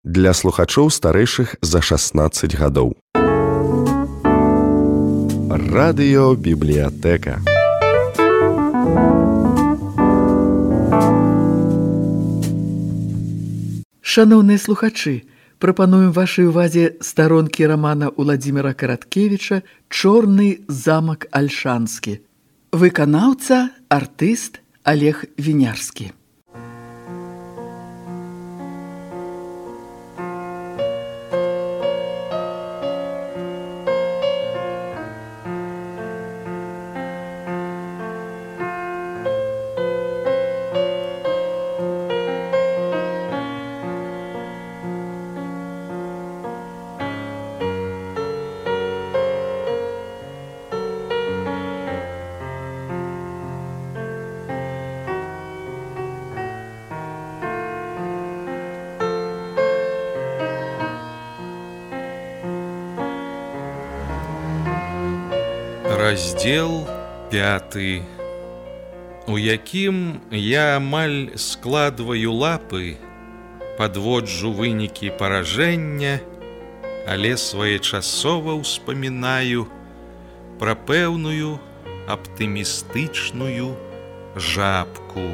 для слухачоў старэйшых за 16 гадоў. Радыёбібліятэка. Шаноўныя слухачы, прапануем вашай увазе старонкі рамана Уладзіміра Караткевіча «Чорны замак Альшанскі». Выканаўца, артыст Олег Вінярскі. Раздзел 5, у якім я амаль складваю лапы, падводжу вынікі паражэння, але своечасова ўспамінаю пра пэўную аптымістычную жабку.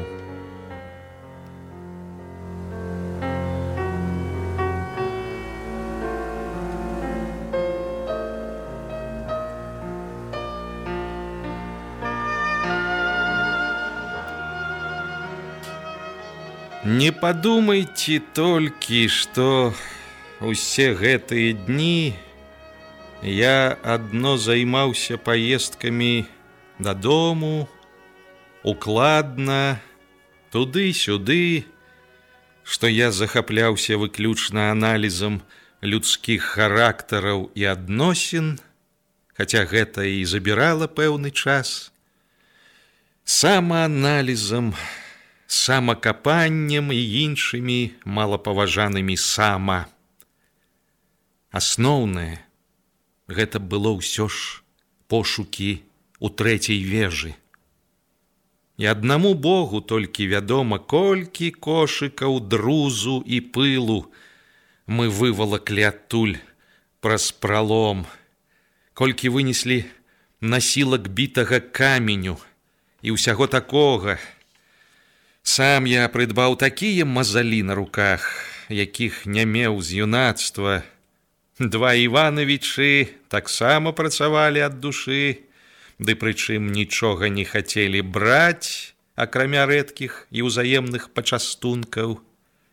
Не падумайце толькі, што усе гэтыя дні я адно займаўся паездкамі дадому, укладна, туды-сюды, што я захапляўся выключна аналізам людскіх характараў і адносін, хаця гэта і забірала пэўны час, самааналізам, самакапаннем і іншымі малапаважанымі сама. Асноўнае, гэта было ўсё ж пошукі ў трэцяй вежы. І аднаму Богу толькі вядома, колькі кошыкаў друзу і пылу мы вывалаклі адтуль праз пралом, колькі вынеслі насілак бітага каменю і ўсяго такога. Сам я прыдбаў такія мазалі на руках, якіх не меў з юнацтва. Два Івановічы таксама працавалі ад душы, ды прычым нічога не хацелі браць, акрамя рэдкіх і ўзаемных пачастункаў.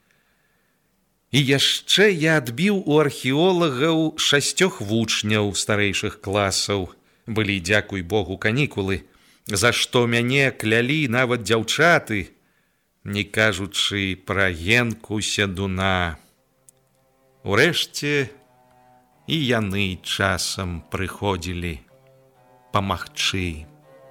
І яшчэ я адбіў у археолагаў 6 вучняў старэйшых класаў. Былі, дзякуй Богу, канікулы, за што мяне клялі нават дзяўчаты, не кажучы пра Генку Сядуна. Урэшце і яны часам прыходзілі памагчы.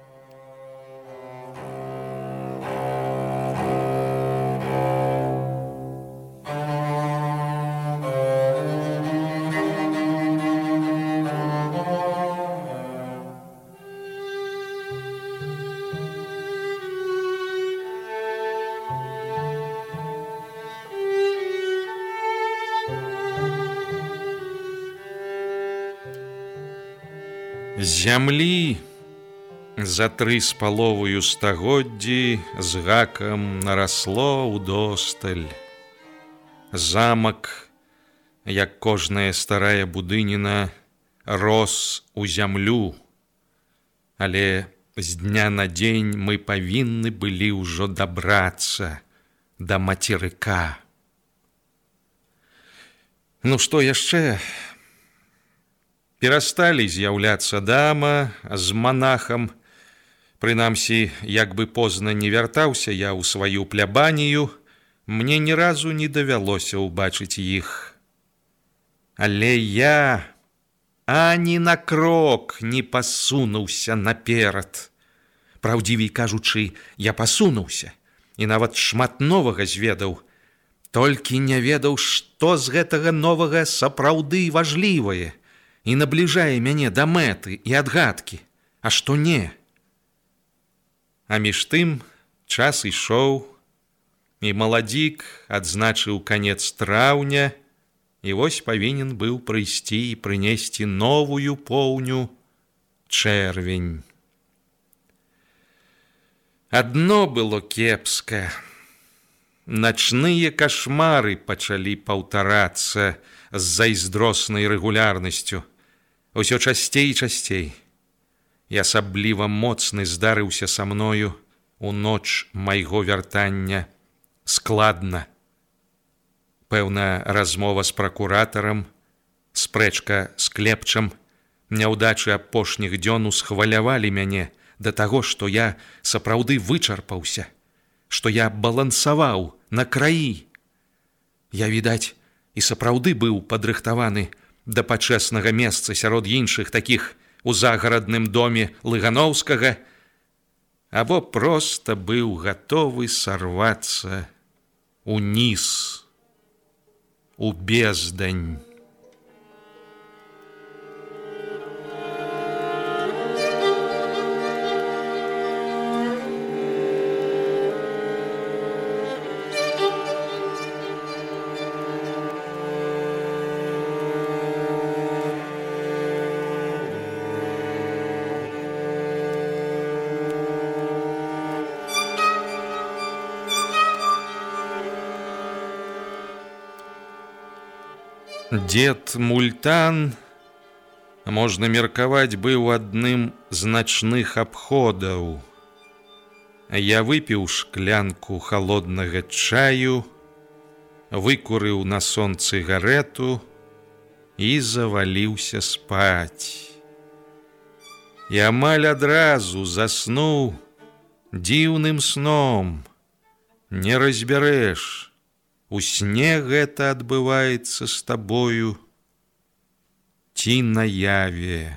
Зямлі за 3,5 стагоддзі з гакам нарасло ўдосталь. Замак, як кожная старая будыніна, рос у зямлю, але з дня на дзень мы павінны былі ўжо дабрацца да мацерыка. Ну што яшчэ? Перасталі з'яўляцца дама з манахам. Прынамсі, як бы позна не вяртаўся я ў сваю плябанію, мне ні разу не давялося ўбачыць іх. Але я ані на крок не пасунуўся наперад. Праўдзівей кажучы, я пасунуўся і нават шмат новага зведаў, толькі не ведаў, што з гэтага новага сапраўды важлівае і набліжае мяне да мэты і адгадкі, а што не. А між тым час ішоў, і маладзік адзначыў канец траўня, і вось павінен быў прыйсці і прынесці новую поўню чэрвень. Адно было кепска. Начныя кашмары пачалі паўтарацца з зайздроснай рэгулярнасцю. Усё часцей і часцей. І асабліва моцны здарыўся са мною у ноч майго вяртання складна. Пэўна, размова з пракуратарам, спрэчка з клепчам, няўдачы апошніх дзён усхвалявалі мяне да таго, што я сапраўды вычарпаўся, што я балансаваў на краі. Я, відаць, і сапраўды быў падрыхтаваны да пачэснага месца сярод іншых такіх у загарадным доме Лыгановскага, або проста быў гатовы сарвацца уніз, у бездань. Дед Мультан, можна меркаваць, быў адным з начных абходаў. Я выпіў шклянку халоднага чаю, выкурыў на сон цыгарету і заваліўся спаць. І амаль адразу заснуў дзіўным сном. Не разбярэш, у сне гэта адбываецца з табою ці наяве.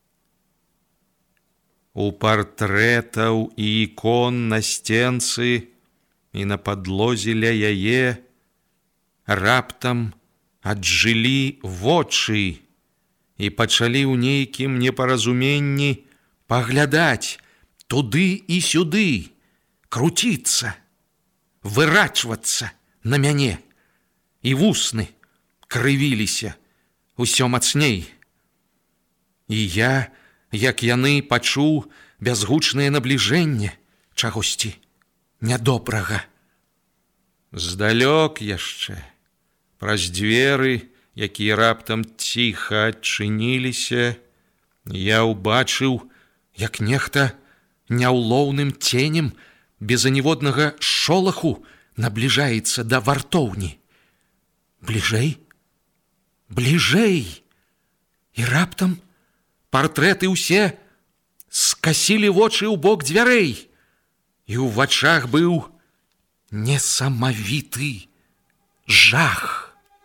У партрэтаў і ікон на сценцы і на падлозе ля яе раптам аджылі вочы і пачалі ў нейкім непаразуменні паглядаць туды і сюды, круціцца, вырачвацца на мяне, і вусны крывіліся усё мацней. І я, як яны, пачуў бязгучнае набліжэнне чагосьці нядобрага. Здалёк яшчэ, праз дзверы, якія раптам ціха адчыніліся, я ўбачыў, як нехта няўлоўным ценем без аніводнага шолаху набліжаецца да вартоўні. Бліжэй, бліжэй, і раптам партрэты ўсе скасілі вочы ў бок дзвярэй, і ў вачах быў несамавіты жах.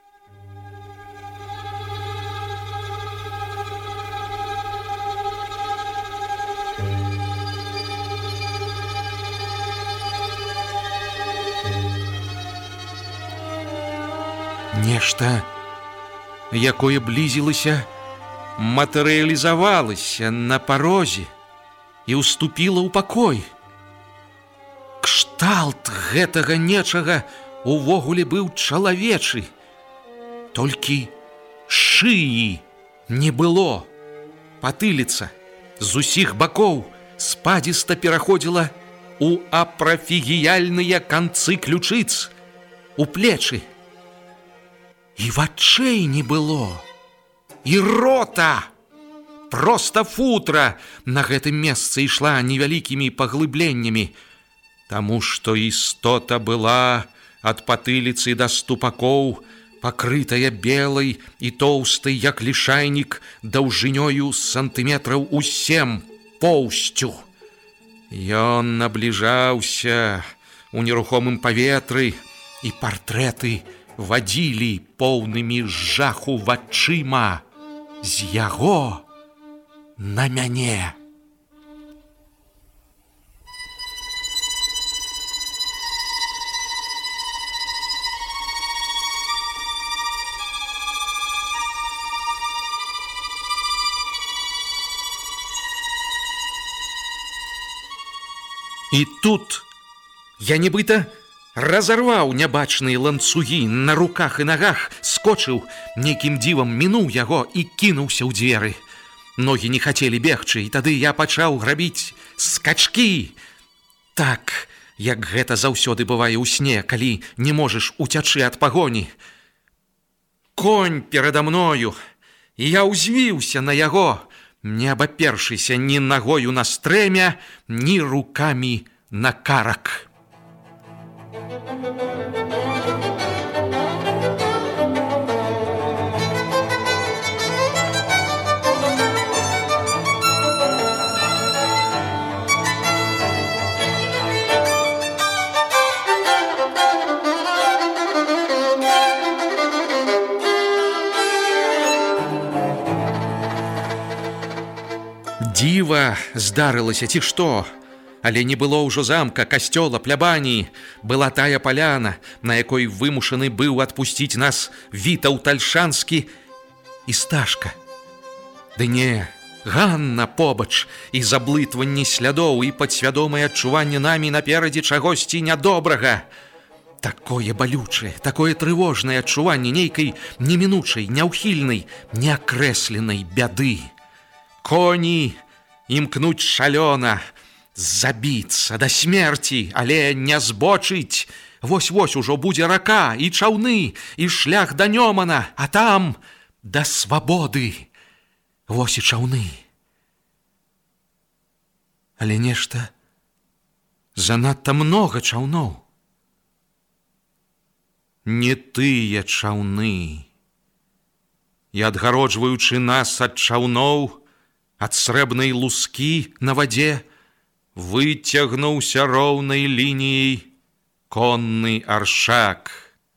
Нешта, якое блізілася, матэрыялізавалася на парозе і ўступіла ў пакой. Кшталт гэтага нечага увогуле быў чалавечы, толькі шыі не было. Патыліца з усіх бакоў спадзіста пераходзіла у апрафігіяльныя канцы ключыц, у плечы. І вачэй не было, і рота. Проста футра на гэтым месцы ішла невялікімі паглыбленнямі, таму што істота была ад патыліцы да ступакоў, пакрытая белай і тоўстай, як лішайнік, даўжынёю сантыметраў у 7 поўсцю. Ён набліжаўся у нерухомым паветры, і партрэты вадзілі поўнымі жаху вачыма з яго на мяне. І тут я нібыта разарваў нябачныя ланцугі на руках і нагах, скочыў, нейкім дзівам мінуў яго і кінуўся ў дзверы. Ногі не хацелі бегчы, і тады я пачаў грабіць скачкі. Так, як гэта заўсёды бывае ў сне, калі не можаш уцячы ад пагоні. Конь перада мною, і я ўзвіўся на яго, не абапершыся ні нагою на стрэмя, ні рукамі на карак. Дзіва здарылася, ці што? Але не было ўжо замка, касцёла, плябаніі. Была тая паляна, на якой вымушаны быў адпусціць нас Вітаўт Альшанскі і Сташка. Ды не, Ганна побач, і заблытванне слядоў, і падсвядомае адчуванне намі наперадзе чагосьці нядобрага. Такое балючае, такое трывожнае адчуванне нейкай немінучай, няўхільнай, неакрэсленай бяды. Коні імкнуць шалёна, забіцца да смерці, але не збочыць. Вось-вось ужо будзе рака, і чаўны, і шлях да Нёмана, а там да свабоды. Вось і чаўны. Але нешта занадта многа чаўноў. Не тыя чаўны. І адгароджваючы нас ад чаўноў, ад срэбнай лускі на вадзе, выцягнуўся роўнай лініяй конны аршак.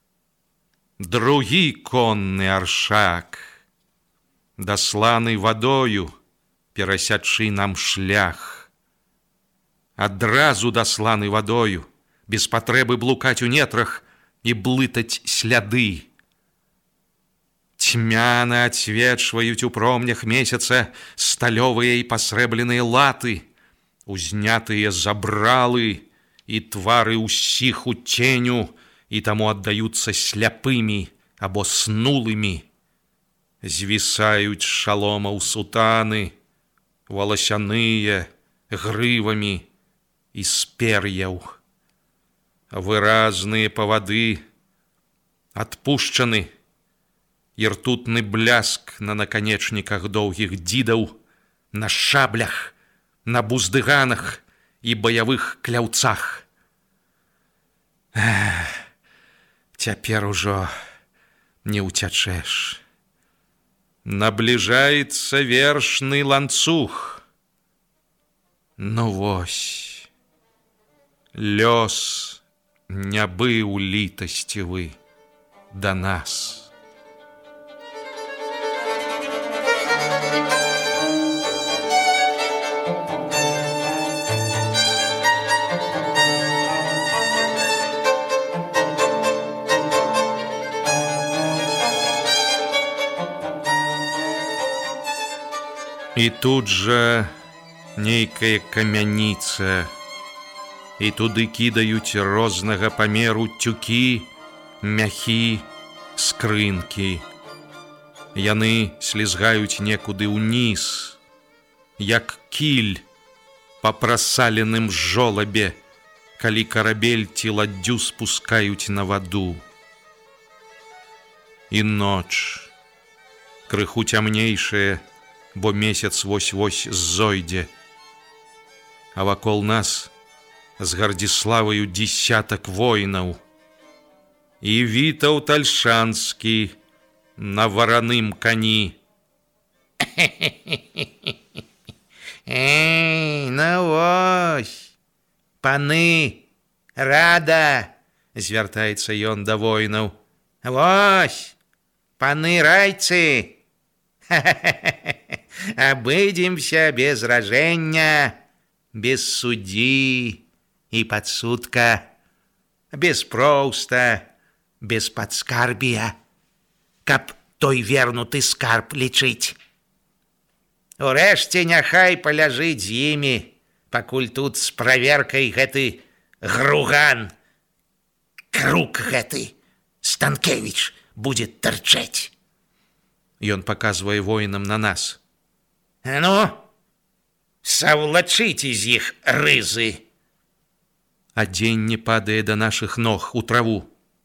Другі конны аршак, дасланы вадою, перасячы нам шлях. Адразу дасланы вадою, без патрэбы блукаць у нетрах і блытаць сляды. Цьмяна адсвечваюць у промнях месяца сталёвыя і пасрэбленыя латы, узнятыя забралы і твары ўсіх у ценю, і таму аддаюцца сляпымі або снулымі. Звісаюць з шаломаў сутаны, валасяныя, грывамі і з пер'яў. Выразныя павады адпушчаны, і ртутны бляск на наканечніках доўгіх дзідаў, на шаблях, на буздыганах і баявых кляўцах. Цяпер ужо не ўцячэш. Набліжаецца вершны ланцуг. Ну вось, лёс не быў літасцівы да нас. І тут жа нейкая камяніца, і туды кідаюць рознага памеру тюкі, мяхі, скрынкі. Яны слізгаюць некуды ўніз, як кіль па прасаленым жолабе, калі карабель ці ладдзю спускаюць на ваду. І ноч, крыху цямнейшая, бо месяц вось-вось зойдзе. А вакол нас з Гардзіславаю дзесятак воінаў. І Вітаўт Альшанскі на вараным кані. Эй, ну вось, паны, рада, звяртаецца ён да воінаў. Вось, паны райцы, абыдземся без ражэння, без суддзі і падсудка, без проўста, без падскарбія, каб той вернуты скарб лічыць. Урэшце няхай паляжыць з імі, пакуль тут з праверкай гэты груган. круг гэты Станкевич будет торчать. Ён паказвае воінам на нас. Ну, саўлачыце з іх рызы. Адзенне падае да нашых ног у траву.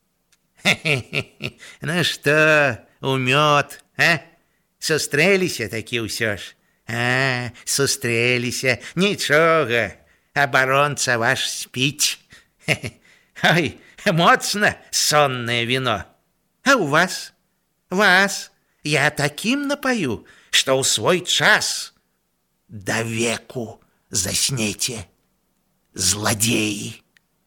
Ну што, умёт, а? Сустрэліся такі ўсё ж. А, сустрэліся. Нічога, абаронца ваш спіць. Ой, моцна соннае віно. А у вас? Вас я такім напаю, што ў свой час да веку заснеце, зладзеі.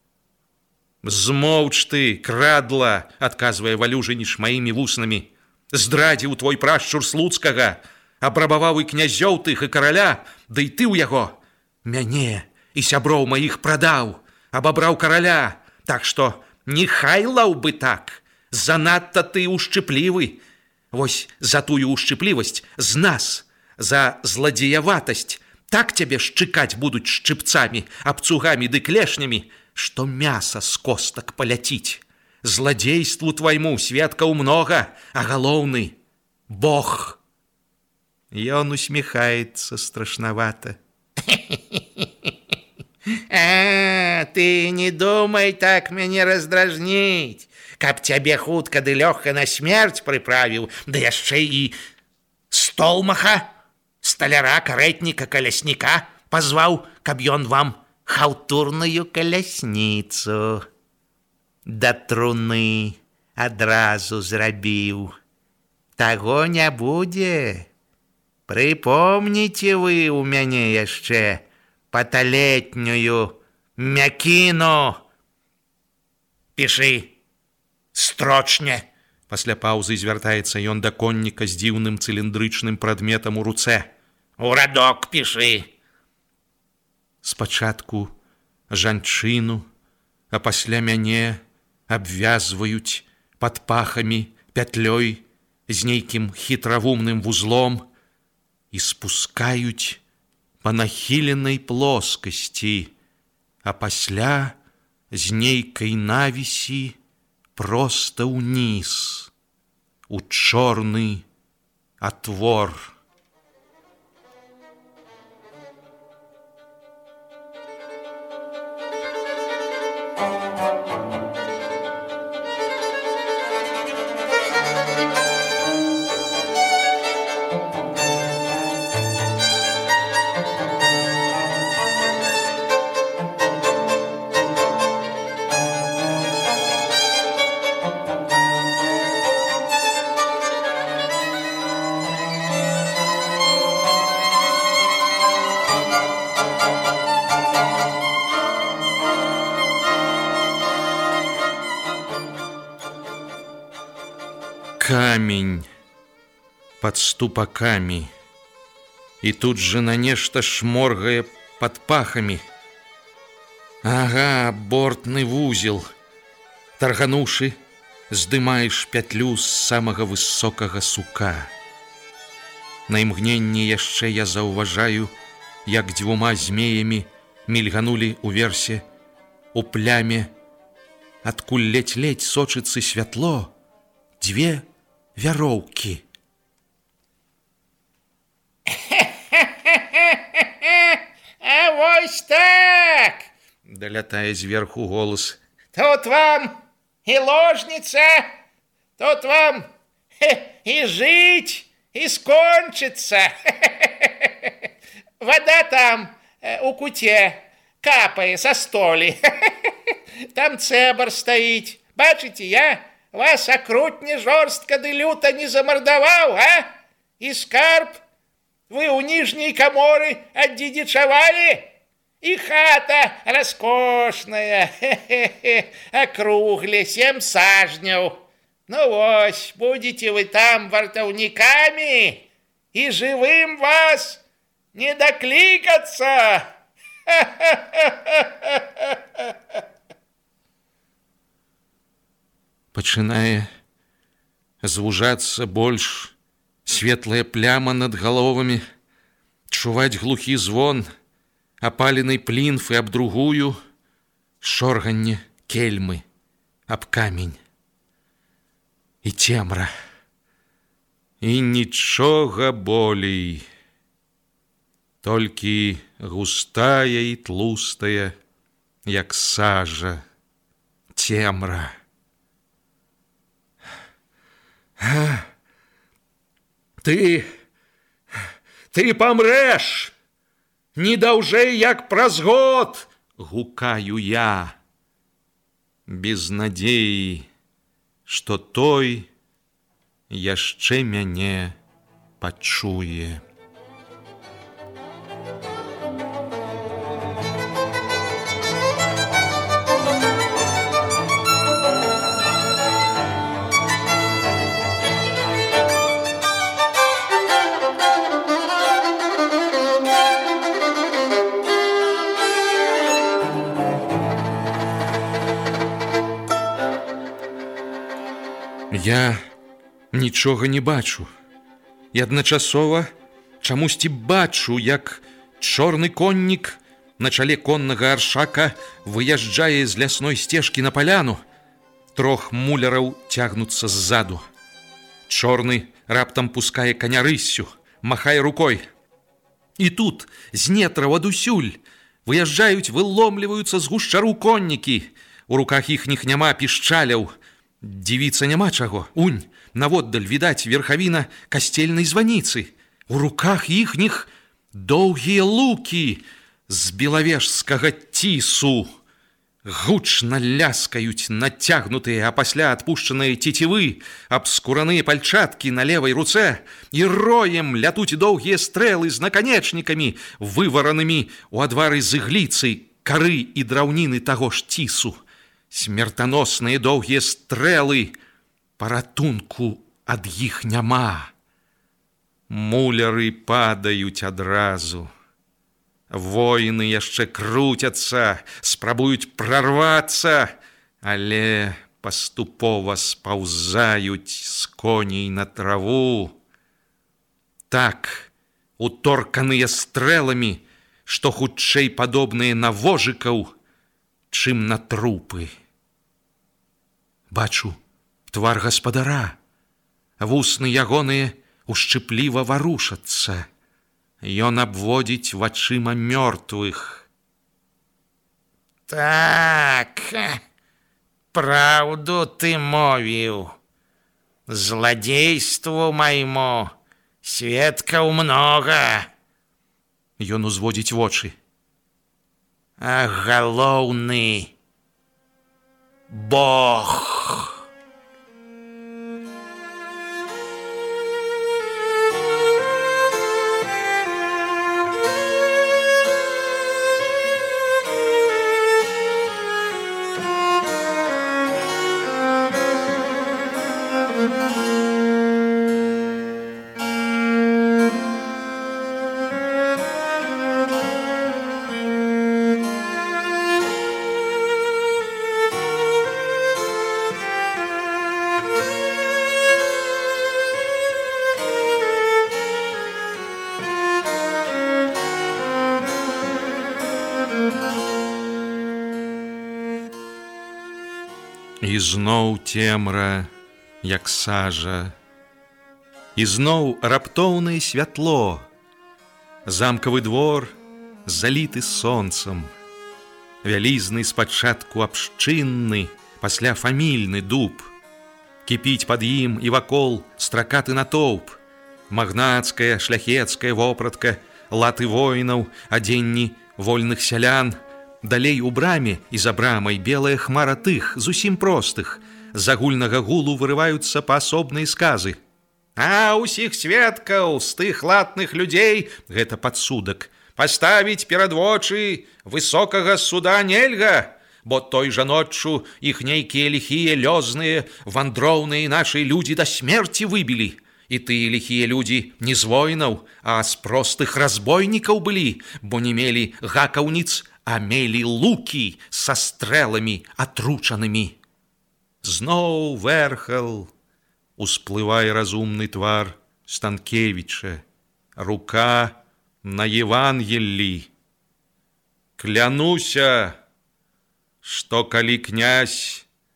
Змоўч ты, крадла, адказвае Валюжаніч маімі вуснамі. Здрадзіў твой прашчур Слуцкага, абрабаваў і князёў тых, і караля, ды і ты ў яго. Мяне і сяброў маіх прадаў, абабраў караля, так што не хайлаў бы так. Занадта ты ушчыплівы. Вось за тую ушчыплівасць з нас, за зладзеяватасць, так цябе шчыкаць будуць шчыпцамі, абцугамі ды клешнямі, што мяса з костак паляціць. Зладзейству твайму сведкаў многа, а галоўны — Бог. Ён усміхаецца страшнавата. А, ты не думай так мяне раздражніць, каб цябе хутка ды лёгка на смерць прыправіў, да яшчэ і столмаха, сталяра, карэтніка, калясніка пазваў, каб ён вам хаўтурную калясніцу да труны адразу зрабіў. Таго не будзе. Прыпомніце вы ў мяне яшчэ паталетнюю мякіну. Пішы, строчне. Пасля паўзы звяртаецца ён да конніка з дзіўным цыліндрычным прадметам у руцэ. У радок пішы. Спачатку жанчыну, а пасля мяне абвязваюць пад пахамі пятлёй з нейкім хітравумным вузлом і спускаюць па нахіленай плоскасці, а пасля з нейкай навісі проста ўніз, у чорны атвор. Камень под ступаками, и тут же на нешта шморгае под пахами. Ага, бортный вузел. Таргануўшы, здымаеш пятлю з самага высокага сука. На імгненне яшчэ я заўважаю, як дзвюма змеямі мільганулі уверсе, у пляме, адкуль ледзь-ледзь сочыцца святло, дзве вяроўкі. А вось так! Далятае зверху голас. Тут вам і ложніца, тут вам і жыць, і скончыцца. Вода там у куце капае са столі. Там цэбар стаіць. Бачыце, я вас акрутне жорстка ды люта не замардаваў, а? І скарб вы ў ніжняй каморы аддзедзічавалі? І хата раскошная, акругле, 7 сажняў. Ну вось, будете вы там вартаўнікамі, і жывым вас не даклікацца. Пачынае звужацца больш светлая пляма над галовамі, чуваць глухі звон апаленай плінфы аб другую, шорганне кельмы аб камень. І цемра. І нічога болей. Толькі густая і тлустая, як сажа, цемра. Ты памрэш! Не даўжэй, як праз год, гукаю я. Без надзеі, што той яшчэ мяне пачуе. Я нічога не бачу. І адначасова чамусьці бачу, як чорны коннік на чале коннага аршака выязджае з лясной сцежкі на паляну. Трох муляраў цягнуцца ззаду. Чорны раптам пускае каня рыссю, махае рукой. І тут з нетраў адусюль выязджаюць, выломліваюцца з гушчару коннікі. У руках іхніх няма пішчаляў. Дзівіцца няма чаго. Унь, наводдаль відаць верхавіна касцельнай званіцы. У руках іхніх доўгія лукі з белавежскага цісу. Гучна ляскаюць нацягнутыя, а пасля адпушчаныя цецівы, абскураныя пальчаткі на левай руцэ, і роем лятуць доўгія стрэлы з наканечнікамі, вываранымі ў адвары з ігліцы, кары і драўніны таго ж цісу. Смертаносныя доўгія стрэлы, паратунку ад іх няма. Муляры падаюць адразу. Воіны яшчэ круцяцца, спрабуюць прарвацца, але паступова спаўзаюць з коней на траву. Так, уторканыя стрэламі, што хутчэй падобныя на вожыкаў, чым на трупы. Бачу твар гаспадара. Вусны ягоныя ушчыпліва варушацца. Ён абводзіць вачыма мёртвых. Так, праўду ты мовіў. Зладзейству майму сведкаў многа. Ён узводзіць вочы. А галоўны Бог. І зноў цемра, як сажа, і зноў раптоўнае святло. Замкавы двор заліты сонцам. Вялізны спачатку абшчынны, пасля фамільны дуб. Кіпіць пад ім і вакол стракаты натоўп. Магнацкая, шляхецкая вопратка, латы воінаў, адзенні вольных сялян. Далей у браме і за брамай белая хмара тых, зусім простых. З агульнага гулу вырываюцца паасобныя сказы. А ўсіх сведкаў з тых латных людзей, гэта падсудак, паставіць перад вочы высокага суда нельга, бо той жа ноччу іх нейкія ліхія лёзныя, вандроўныя нашыя людзі да смерці выбілі. І тыя ліхія людзі не з воінаў, а з простых разбойнікаў былі, бо не мелі гакаўніц, а мелі лукі са стрэламі атручанымі. Зноў верхал, усплывае разумны твар Станкевіча, рука на Евангеллі. Клянуся, што калі князь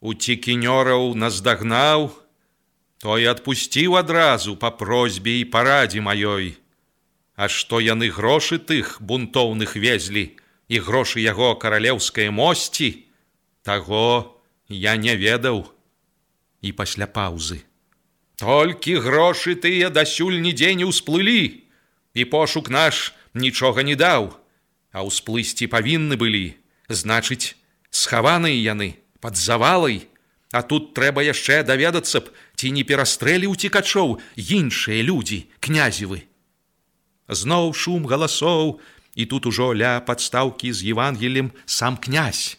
уцікінёраў наздагнаў, той адпусціў адразу па просьбе і парадзе маёй. А што яны грошы тых бунтоўных везлі і грошы яго каралеўскай мосці, таго я не ведаў. І пасля паўзы: толькі грошы тыя дасюль нідзе не ўсплылі, і пошук наш нічога не даў, а ўсплысці павінны былі, значыць, схаваныя яны пад завалай, а тут трэба яшчэ даведацца б, ці не перастрэлі ўцікачоў іншыя людзі, князевы. Зноў шум галасоў, і тут ужо ля падстаўкі з Евангелем сам князь.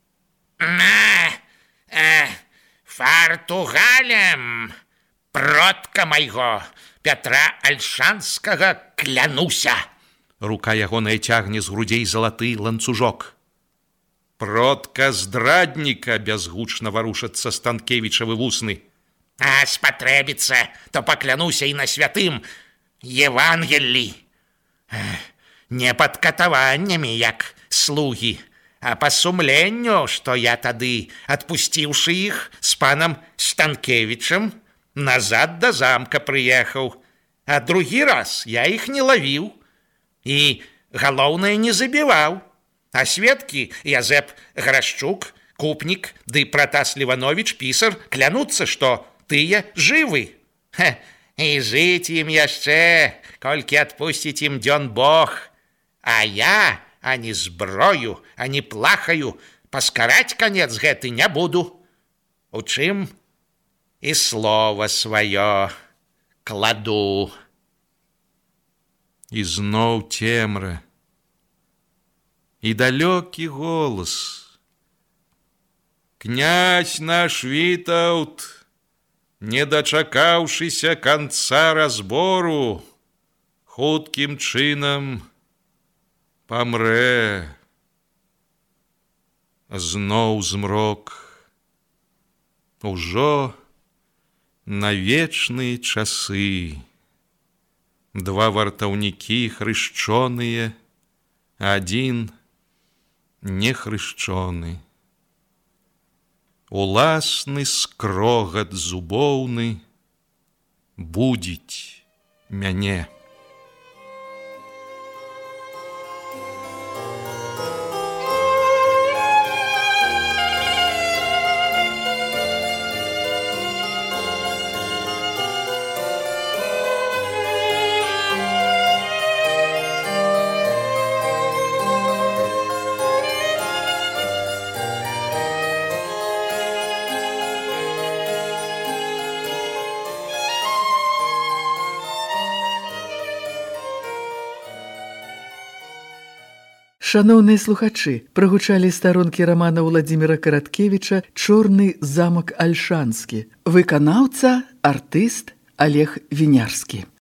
Фартугалем продка майго Пятра Альшанскага клянуся. Рука ягоная цягне з грудзей залаты ланцужок. Продка здрадніка, бязгучна варушацца Станкевічавы вусны. А спатрэбіцца, то паклянуся і на святым Евангеллі. Не пад катаваннямі, як слугі, а па сумленню, што я тады, адпусціўшы іх з панам Станкевічам, назад да замка прыехаў, а другі раз я іх не лавіў і, галоўнае, не забіваў. А сведкі Язэп Грашчук, купнік ды Пратас Лівановіч, пісар, клянуцца, што тыя жывы. І жыць ім яшчэ, колькі адпусціць ім дзён Бог. А я ані зброю, ані плахаю паскараць канец гэты не буду. У чым і слова сваё кладу. І зноў цемра. І далёкі голас. Князь наш Вітаўт, не дачакаўшыся канца разбору, хуткім чынам памрэ. Зноў змрок. Ужо на вечныя часы. Два вартаўнікі хрышчоныя, адзін нехрышчоны. Уласны скрогат зубоўны будзіць мяне. Шаноўныя слухачы, прагучалі старонкі рамана Уладзіміра Караткевіча «Чорны замак Альшанскі». Выканаўца, артыст Олег Вінярскі.